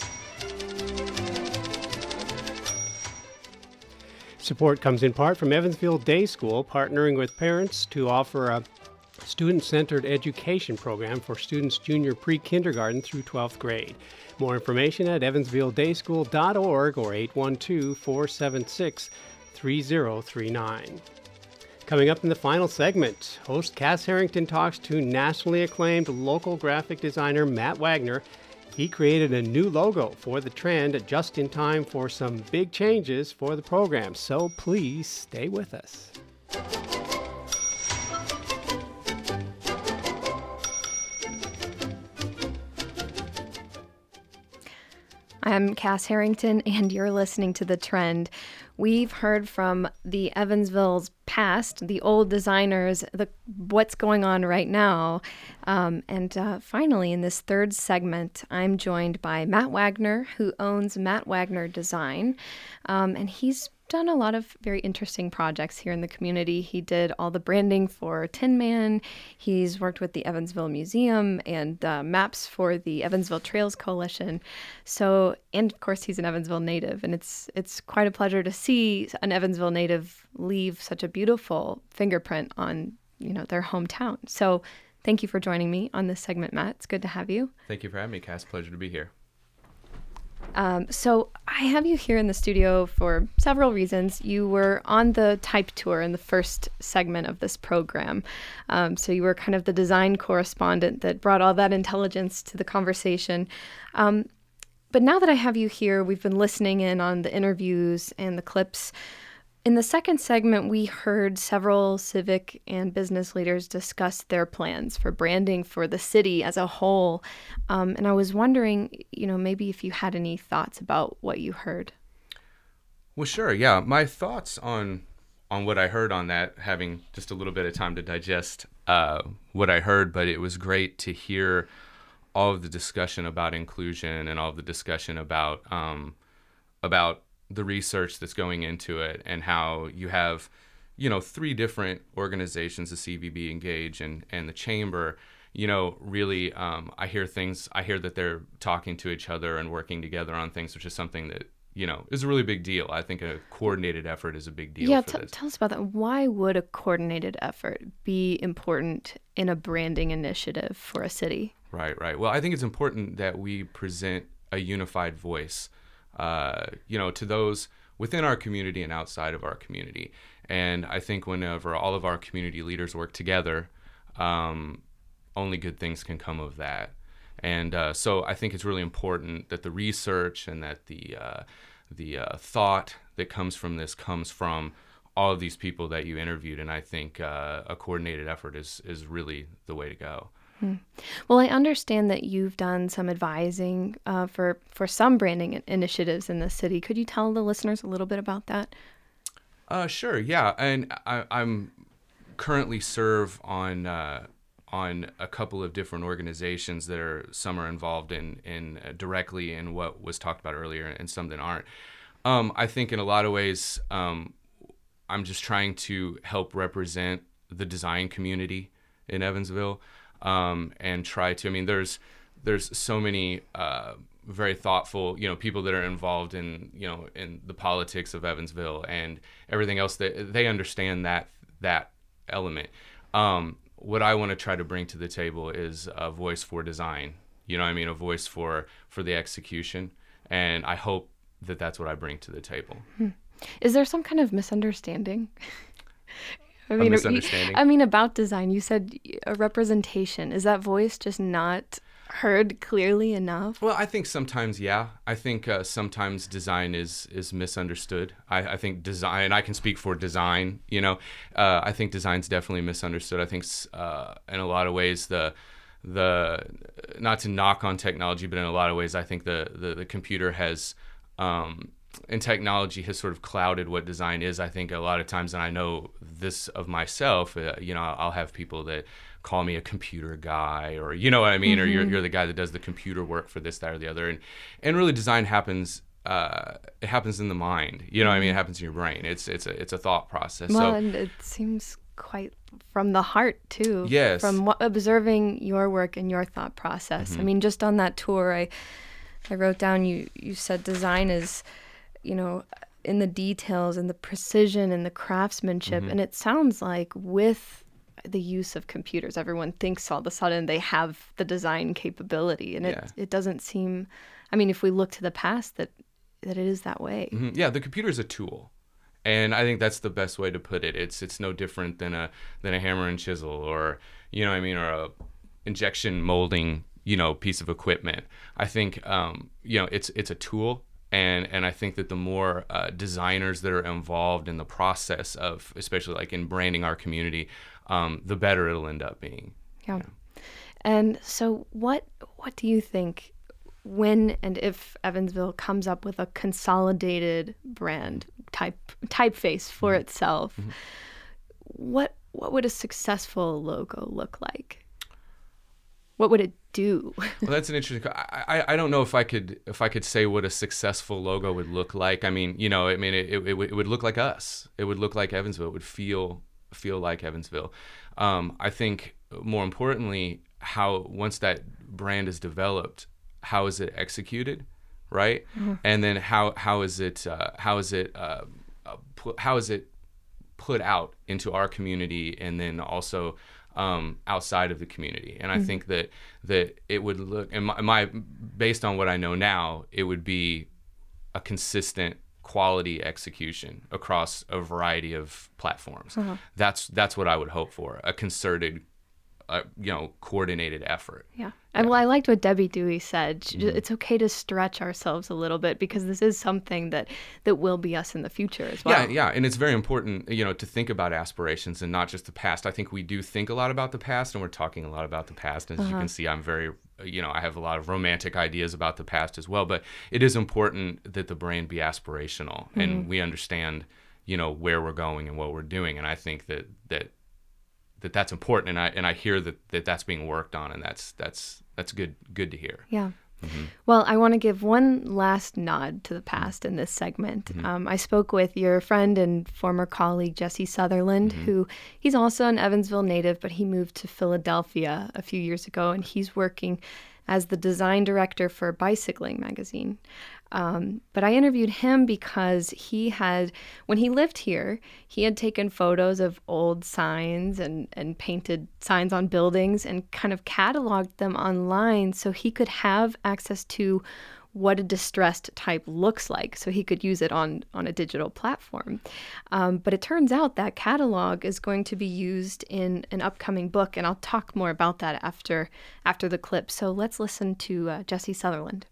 Support comes in part from Evansville Day School, partnering with parents to offer a student-centered education program for students junior pre-kindergarten through twelfth grade. More information at evansville day school dot org or eight one two, four seven six, three zero three nine. Coming up in the final segment, host Cass Harrington talks to nationally acclaimed local graphic designer Matt Wagner. He created a new logo for the Trend just in time for some big changes for the program, so please stay with us. I'm Cass Harrington, and you're listening to The Trend. We've heard from the Evansville's past, the old designers, the what's going on right now. Um, and uh, finally, in this third segment, I'm joined by Matt Wagner, who owns Matt Wagner Design. Um, and he's done a lot of very interesting projects here in the community. He did all the branding for Tin Man. He's worked with the Evansville Museum and uh, maps for the Evansville Trails Coalition. So, and of course, he's an Evansville native, and it's it's quite a pleasure to see an Evansville native leave such a beautiful fingerprint on, you know, their hometown. So, thank you for joining me on this segment, Matt. It's good to have you. Thank you for having me, Cass. Pleasure to be here. Um, so I have you here in the studio for several reasons. You were on the Type Tour in the first segment of this program. Um, so you were kind of the design correspondent that brought all that intelligence to the conversation. Um, but now that I have you here, we've been listening in on the interviews and the clips. In the second segment, we heard several civic and business leaders discuss their plans for branding for the city as a whole. Um, and I was wondering, you know, maybe if you had any thoughts about what you heard. Well, sure. Yeah. My thoughts on on what I heard on that, having just a little bit of time to digest uh, what I heard, but it was great to hear all of the discussion about inclusion and all of the discussion about um, about the research that's going into it, and how you have, you know, three different organizations, the C V B, Engage, and, and the Chamber, you know, really, um, I hear things, I hear that they're talking to each other and working together on things, which is something that, you know, is a really big deal. I think a coordinated effort is a big deal yeah, for t- this. Tell us about that. Why would a coordinated effort be important in a branding initiative for a city? Right, right. Well, I think it's important that we present a unified voice Uh, you know, to those within our community and outside of our community. And I think whenever all of our community leaders work together, um, only good things can come of that. And uh, so I think it's really important that the research and that the uh, the uh, thought that comes from this comes from all of these people that you interviewed. And I think uh, a coordinated effort is is really the way to go. Hmm. Well, I understand that you've done some advising uh, for, for some branding initiatives in the city. Could you tell the listeners a little bit about that? Uh, sure, yeah. And I, I'm currently serve on uh, on a couple of different organizations that are, some are involved in, in uh, directly in what was talked about earlier, and some that aren't. Um, I think in a lot of ways, um, I'm just trying to help represent the design community in Evansville. Um, and try to, I mean, there's there's so many uh, very thoughtful, you know, people that are involved in, you know, in the politics of Evansville and everything else, that they understand that that element. Um, what I want to try to bring to the table is a voice for design, you know what I mean, a voice for, for the execution. And I hope that that's what I bring to the table. Hmm. Is there some kind of misunderstanding? I mean, a misunderstanding? I mean, about design, you said a representation. Is that voice just not heard clearly enough? Well, I think sometimes, yeah. I think uh, sometimes design is is misunderstood. I, I think design, I can speak for design, you know. Uh, I think design's definitely misunderstood. I think uh, in a lot of ways, the the not to knock on technology, but in a lot of ways, I think the the, the computer has um, and technology has sort of clouded what design is. I think a lot of times, and I know this of myself, uh, you know, I'll have people that call me a computer guy, or, you know what I mean, mm-hmm. or you're, you're the guy that does the computer work for this, that, or the other. And, and really design happens, uh, it happens in the mind, you know what I mean? It happens in your brain. It's, it's a, it's a thought process. Well, so, and it seems quite from the heart too. Yes. From what, observing your work and your thought process. Mm-hmm. I mean, just on that tour, I, I wrote down, you, you said design is, you know, in the details and the precision and the craftsmanship. Mm-hmm. And it sounds like with the use of computers, everyone thinks all of a sudden they have the design capability. And yeah. it it doesn't seem, I mean, if we look to the past, that that it is that way. Mm-hmm. Yeah, the computer is a tool. And I think that's the best way to put it. It's it's no different than a than a hammer and chisel, or, you know what I mean, or a injection molding, you know, piece of equipment. I think, um, you know, it's it's a tool. And and I think that the more uh, designers that are involved in the process of, especially like in branding our community, um, the better it'll end up being. Yeah. You know? And so what what do you think when and if Evansville comes up with a consolidated brand type typeface for mm-hmm. itself, mm-hmm. what what would a successful logo look like? What would it do? Well, that's an interesting. I, I I don't know if I could if I could say what a successful logo would look like. I mean, you know, I mean, it it, it would look like us. It would look like Evansville. It would feel feel like Evansville. Um, I think more importantly, how once that brand is developed, how is it executed, right? Mm-hmm. And then how how is it uh, how is it uh, uh, put, how is it put out into our community, and then also um, outside of the community? And I mm-hmm. think that that it would look, and my, my based on what I know now, it would be a consistent quality execution across a variety of platforms. Uh-huh. That's that's what I would hope for, a concerted, uh, you know, coordinated effort. Yeah. yeah. Well, I liked what Debbie Dewey said. Mm-hmm. It's okay to stretch ourselves a little bit, because this is something that, that will be us in the future as well. Yeah, yeah. And it's very important, you know, to think about aspirations and not just the past. I think we do think a lot about the past, and we're talking a lot about the past. And as uh-huh. you can see, I'm very, you know, I have a lot of romantic ideas about the past as well. But it is important that the brand be aspirational, mm-hmm. and we understand, you know, where we're going and what we're doing. And I think that that that that's important, and I and I hear that, that that's being worked on, and that's that's that's good good to hear. Yeah. Mm-hmm. Well, I want to give one last nod to the past in this segment. Mm-hmm. Um, I spoke with your friend and former colleague, Jesse Sutherland, mm-hmm. who he's also an Evansville native, but he moved to Philadelphia a few years ago, and he's working as the design director for Bicycling magazine. Um, but I interviewed him because he had, when he lived here, he had taken photos of old signs and, and painted signs on buildings and kind of cataloged them online so he could have access to what a distressed type looks like, so he could use it on, on a digital platform. Um, but it turns out that catalog is going to be used in an upcoming book, and I'll talk more about that after after the clip. So let's listen to uh, Jesse Sutherland.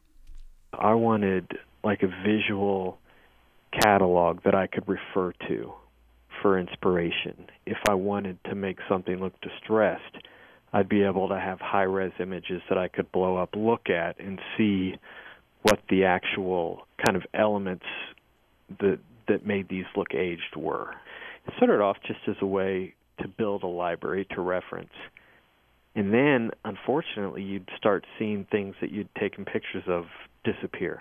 I wanted like a visual catalog that I could refer to for inspiration. If I wanted to make something look distressed, I'd be able to have high-res images that I could blow up, look at, and see what the actual kind of elements that that made these look aged were. It started off just as a way to build a library to reference. And then, unfortunately, you'd start seeing things that you'd taken pictures of disappear.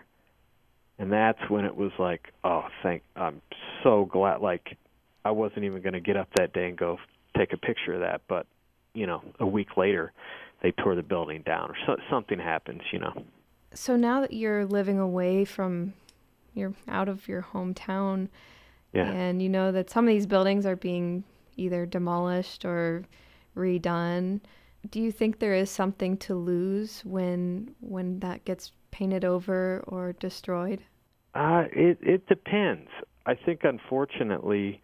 And that's when it was like, oh, thank, I'm so glad, like, I wasn't even going to get up that day and go take a picture of that, but, you know, a week later, they tore the building down, or so, something happens, you know. So now that you're living away from, you're out of your hometown, yeah. and you know that some of these buildings are being either demolished or redone, do you think there is something to lose when when that gets painted over or destroyed? Uh, it it depends. I think, unfortunately,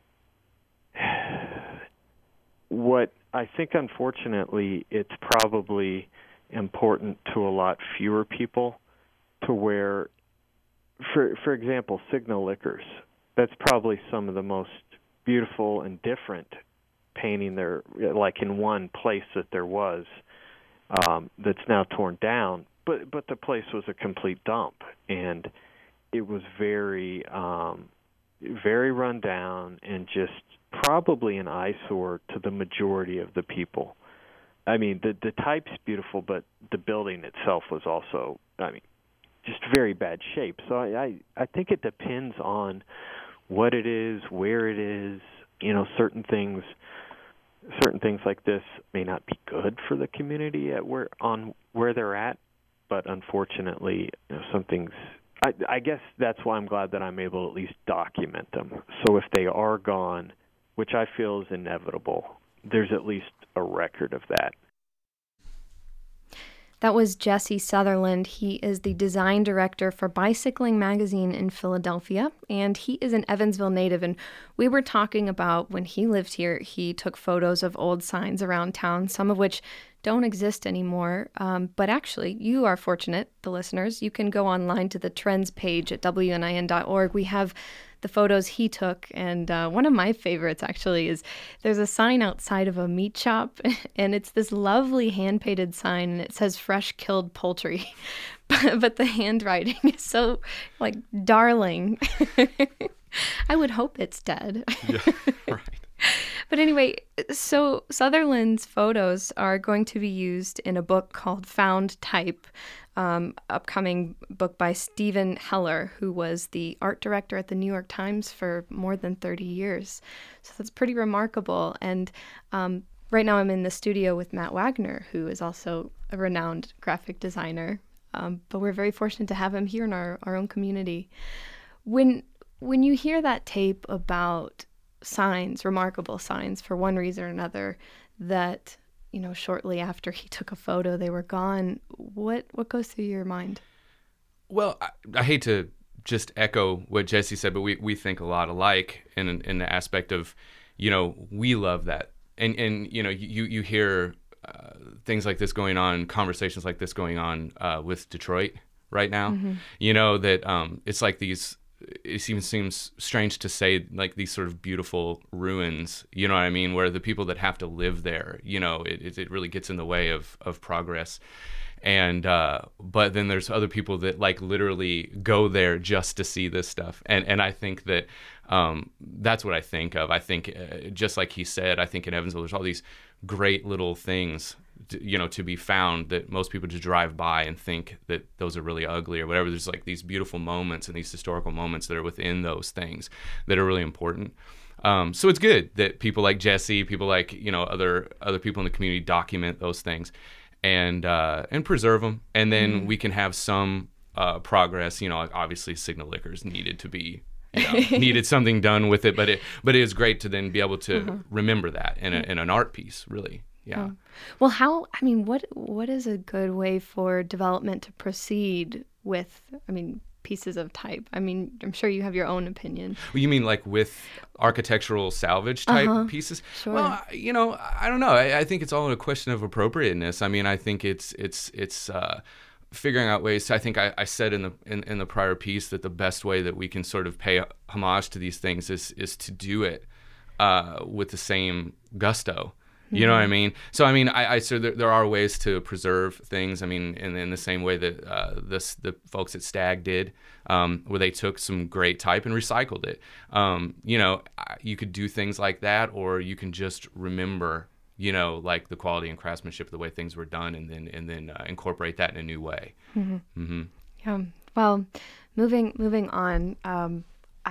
what I think, unfortunately, it's probably important to a lot fewer people, to where, for for example, Signal Liquors, that's probably some of the most beautiful and different painting there, like in one place that there was, um, that's now torn down. But but the place was a complete dump, and it was very um, very run down and just probably an eyesore to the majority of the people. I mean, the the type's beautiful, but the building itself was also, I mean, just very bad shape. So I, I, I think it depends on what it is, where it is. You know, certain things, certain things like this may not be good for the community at where on where they're at. But unfortunately, you know, some things. I, I guess that's why I'm glad that I'm able to at least document them. So if they are gone, which I feel is inevitable, there's at least a record of that. That was Jesse Sutherland. He is the design director for Bicycling magazine in Philadelphia, and he is an Evansville native. And we were talking about when he lived here, he took photos of old signs around town, some of which don't exist anymore. Um, but actually, you are fortunate, the listeners. You can go online to the Trends page at W N I N dot org. We have the photos he took. And uh, one of my favorites, actually, is there's a sign outside of a meat shop, and it's this lovely hand-painted sign, and it says fresh killed poultry. but, but the handwriting is so, like, darling. I would hope it's dead. Yeah, right. But anyway, so Sutherland's photos are going to be used in a book called Found Type, um, upcoming book by Stephen Heller, who was the art director at the New York Times for more than thirty years. So that's pretty remarkable. And um, right now I'm in the studio with Matt Wagner, who is also a renowned graphic designer. Um, but we're very fortunate to have him here in our, our own community. When when you hear that tape about signs, remarkable signs, for one reason or another, that, you know, shortly after he took a photo, they were gone, what what goes through your mind? Well, I, I hate to just echo what Jesse said, but we, we think a lot alike in in the aspect of, you know, we love that. And, and you know, you, you hear uh, things like this going on, conversations like this going on uh, with Detroit right now. Mm-hmm. You know, that um, it's like these, it even seems strange to say, like, these sort of beautiful ruins, you know what I mean, where the people that have to live there, you know, it, it really gets in the way of, of progress. And uh, but then there's other people that, like, literally go there just to see this stuff. And and I think that um, that's what I think of. I think, uh, just like he said, I think in Evansville there's all these great little things, to, you know, to be found that most people just drive by and think that those are really ugly or whatever. There's, like, these beautiful moments and these historical moments that are within those things that are really important. Um, so it's good that people like Jesse, people like, you know, other other people in the community document those things and uh, and preserve them, and then mm-hmm. we can have some uh, progress. You know, like, obviously Signal Liquors needed to be, you know, needed something done with it, but it but it is great to then be able to uh-huh. remember that in, a, in an art piece, really. Yeah. Oh. Well, how, I mean, what what is a good way for development to proceed with, I mean, pieces of type? I mean, I'm sure you have your own opinion. Well, you mean like with architectural salvage type uh-huh. pieces? Sure. Well, you know, I don't know. I, I think it's all a question of appropriateness. I mean, I think it's it's it's uh, figuring out ways. To, I think I, I said in the in, in the prior piece that the best way that we can sort of pay homage to these things is is to do it uh, with the same gusto. You know what I mean? So, I mean, I, I so there, there are ways to preserve things. I mean, in, in the same way that uh, this the folks at Stag did, um, where they took some great type and recycled it. Um, you know, you could do things like that, or you can just remember, you know, like the quality and craftsmanship of the way things were done, and then and then uh, incorporate that in a new way. Mm-hmm. Mm-hmm. Yeah. Well, moving moving on. Um,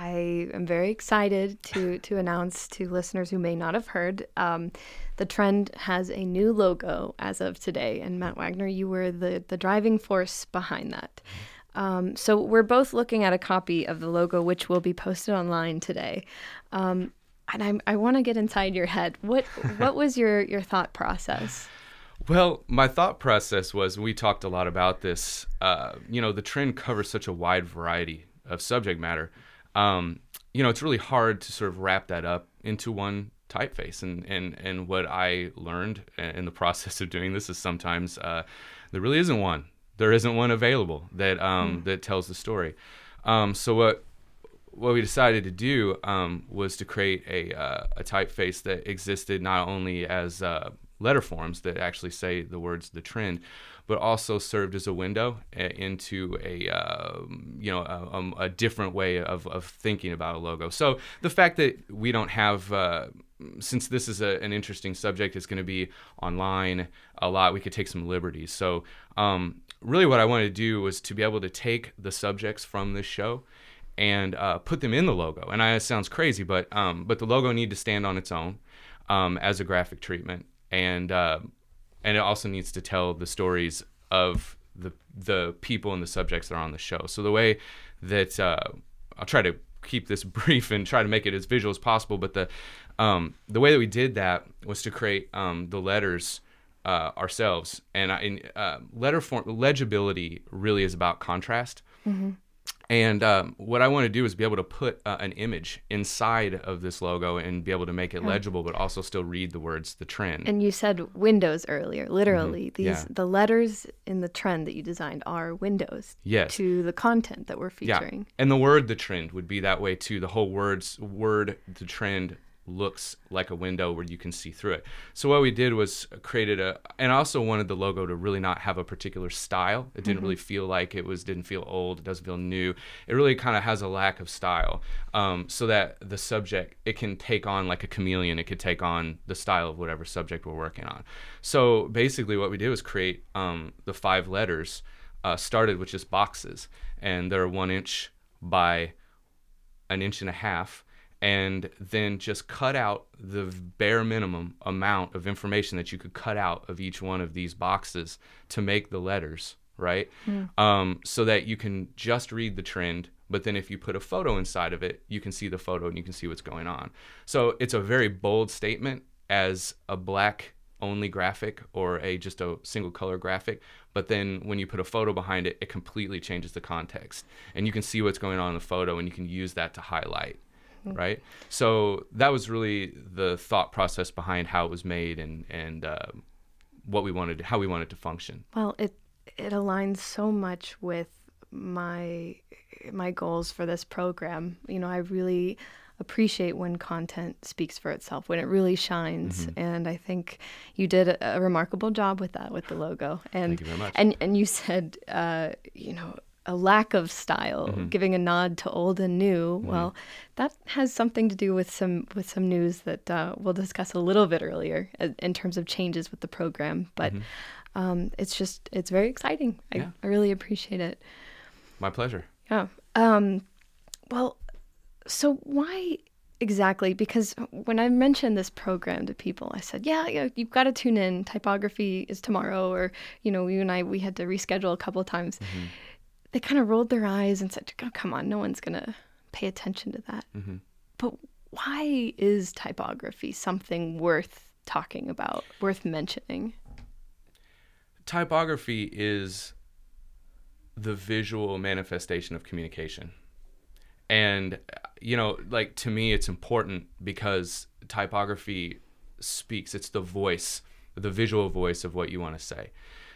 I am very excited to to announce to listeners who may not have heard, um, the Trend has a new logo as of today. And Matt Wagner, you were the, the driving force behind that. Um, so we're both looking at a copy of the logo, which will be posted online today. Um, and I'm, I want to get inside your head. What what was your, your thought process? Well, my thought process was, we talked a lot about this, uh, you know, the Trend covers such a wide variety of subject matter. Um, you know, it's really hard to sort of wrap that up into one typeface. And, and, and what I learned in the process of doing this is sometimes uh, there really isn't one. There isn't one available that um, mm. that tells the story. Um, so what what we decided to do um, was to create a uh, a typeface that existed not only as uh, letter forms that actually say the words "The Trend," but also served as a window into a uh, you know a, a different way of, of thinking about a logo. So the fact that we don't have, uh, since this is a, an interesting subject, it's going to be online a lot, we could take some liberties. So um, really what I wanted to do was to be able to take the subjects from this show and uh, put them in the logo. And I, it sounds crazy, but um, but the logo needs to stand on its own um, as a graphic treatment. And uh, and it also needs to tell the stories of the the people and the subjects that are on the show. So the way that uh, I'll try to keep this brief and try to make it as visual as possible, but the um, the way that we did that was to create um, the letters uh, ourselves. And I, in uh, letter form, legibility really is about contrast. Mm-hmm. And um, what I want to do is be able to put uh, an image inside of this logo and be able to make it Yeah. legible, but also still read the words, the trend. And you said windows earlier. Literally, Mm-hmm. these Yeah. the letters in the trend that you designed are windows Yes. to the content that we're featuring. Yeah, and the word, the trend, would be that way too. The whole words, word, the trend looks like a window where you can see through it. So what we did was created a, and I also wanted the logo to really not have a particular style. It didn't Mhm. really feel like it was, didn't feel old, it doesn't feel new. It really kind of has a lack of style, um, so that the subject, it can take on like a chameleon. It could take on the style of whatever subject we're working on. So basically what we did was create um, the five letters, uh, started with just boxes, and they're one inch by an inch and a half, and then just cut out the bare minimum amount of information that you could cut out of each one of these boxes to make the letters, right? Mm. Um, so that you can just read the trend, but then if you put a photo inside of it, you can see the photo and you can see what's going on. So it's a very bold statement as a black only graphic or a just a single color graphic, but then when you put a photo behind it, it completely changes the context, and you can see what's going on in the photo and you can use that to highlight. Right. So that was really the thought process behind how it was made and and uh, what we wanted, how we wanted to function. Well, it it aligns so much with my my goals for this program. You know, I really appreciate when content speaks for itself, when it really shines, Mhm. and I think you did a, a remarkable job with that, with the logo. And Thank you very much. and and you said, uh, you know, a lack of style, Mhm. giving a nod to old and new. Mhm. Well, that has something to do with some with some news that uh, we'll discuss a little bit earlier uh, in terms of changes with the program. But Mhm. um, it's just it's very exciting. I, Yeah. I really appreciate it. My pleasure. Yeah. Um, well, so why exactly? Because when I mentioned this program to people, I said, yeah, yeah, you've got to tune in. Typography is tomorrow, or you know, you and I we had to reschedule a couple of times. Mm-hmm. They kind of rolled their eyes and said, oh, come on, no one's going to pay attention to that. Mm-hmm. But why is typography something worth talking about, worth mentioning? Typography is the visual manifestation of communication. And, you know, like to me, it's important because typography speaks. It's the voice, the visual voice of what you want to say.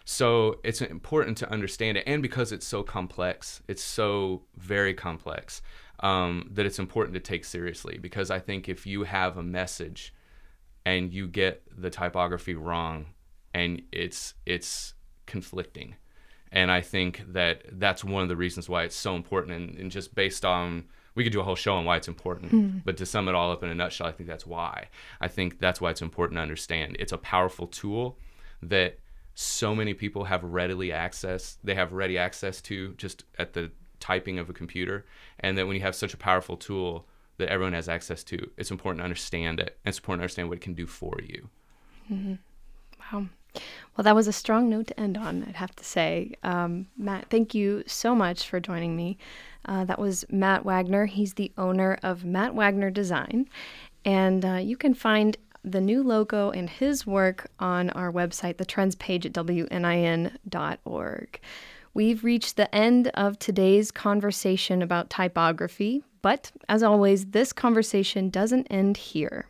So it's important to understand it. And because it's so complex, it's so very complex, um, that it's important to take seriously. Because I think if you have a message and you get the typography wrong, and it's it's conflicting. And I think that that's one of the reasons why it's so important. And, and just based on, we could do a whole show on why it's important, Mm. but to sum it all up in a nutshell, I think that's why. I think that's why it's important to understand. It's a powerful tool that so many people have readily access, they have ready access to just at the typing of a computer. And that when you have such a powerful tool that everyone has access to, it's important to understand it. And it's important to understand what it can do for you. Mm-hmm. Wow. Well, that was a strong note to end on, I'd have to say. Um, Matt, thank you so much for joining me. Uh, that was Matt Wagner. He's the owner of Matt Wagner Design. And uh, you can find the new logo and his work on our website, the Trends page at W N I N dot org. We've reached the end of today's conversation about typography, but as always, this conversation doesn't end here.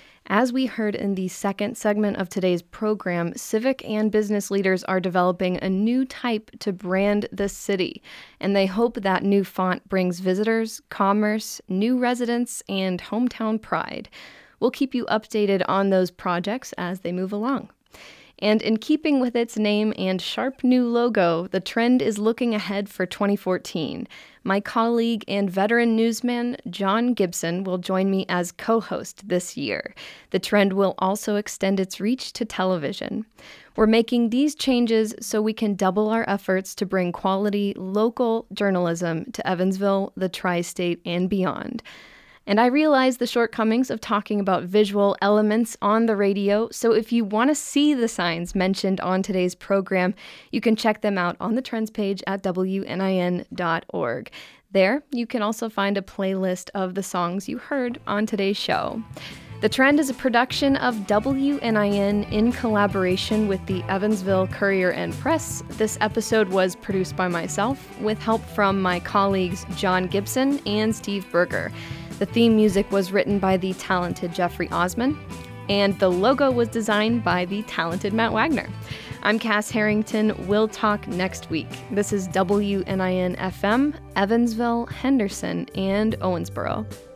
As we heard in the second segment of today's program, civic and business leaders are developing a new type to brand the city, and they hope that new font brings visitors, commerce, new residents, and hometown pride. We'll keep you updated on those projects as they move along. And in keeping with its name and sharp new logo, the Trend is looking ahead for twenty fourteen. My colleague and veteran newsman, John Gibson, will join me as co-host this year. The Trend will also extend its reach to television. We're making these changes so we can double our efforts to bring quality local journalism to Evansville, the tri-state, and beyond. And I realize the shortcomings of talking about visual elements on the radio, so if you want to see the signs mentioned on today's program, you can check them out on the Trends page at W N I N dot org. There, you can also find a playlist of the songs you heard on today's show. The Trend is a production of W N I N in collaboration with the Evansville Courier and Press. This episode was produced by myself with help from my colleagues John Gibson and Steve Berger. The theme music was written by the talented Jeffrey Osman, and the logo was designed by the talented Matt Wagner. I'm Cass Harrington. We'll talk next week. This is W N I N F M, Evansville, Henderson, and Owensboro.